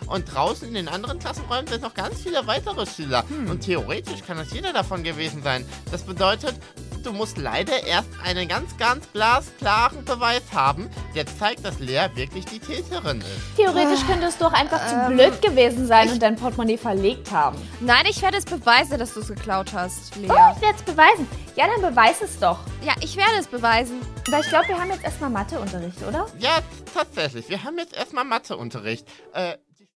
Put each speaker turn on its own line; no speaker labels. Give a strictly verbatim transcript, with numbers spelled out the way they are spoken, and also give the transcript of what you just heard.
Und draußen in den anderen Klassenräumen sind noch ganz viele weitere Schüler. Hm. Und theoretisch kann das jeder davon gewesen sein. Das bedeutet, du musst leider erst einen ganz, ganz glasklaren Beweis haben, der zeigt, dass Lea wirklich die Täterin ist.
Theoretisch könntest du auch einfach ähm, zu blöd gewesen sein und dein Portemonnaie verlegt haben.
Nein, ich werde es beweisen, dass du es geklaut hast, Lea.
Oh, ich werde es beweisen. Ja, dann beweis es doch.
Ja, ich werde es beweisen.
Weil ich glaube, wir haben jetzt erstmal Matheunterricht, oder?
Ja, tatsächlich. Wir haben jetzt erstmal Matheunterricht. Äh,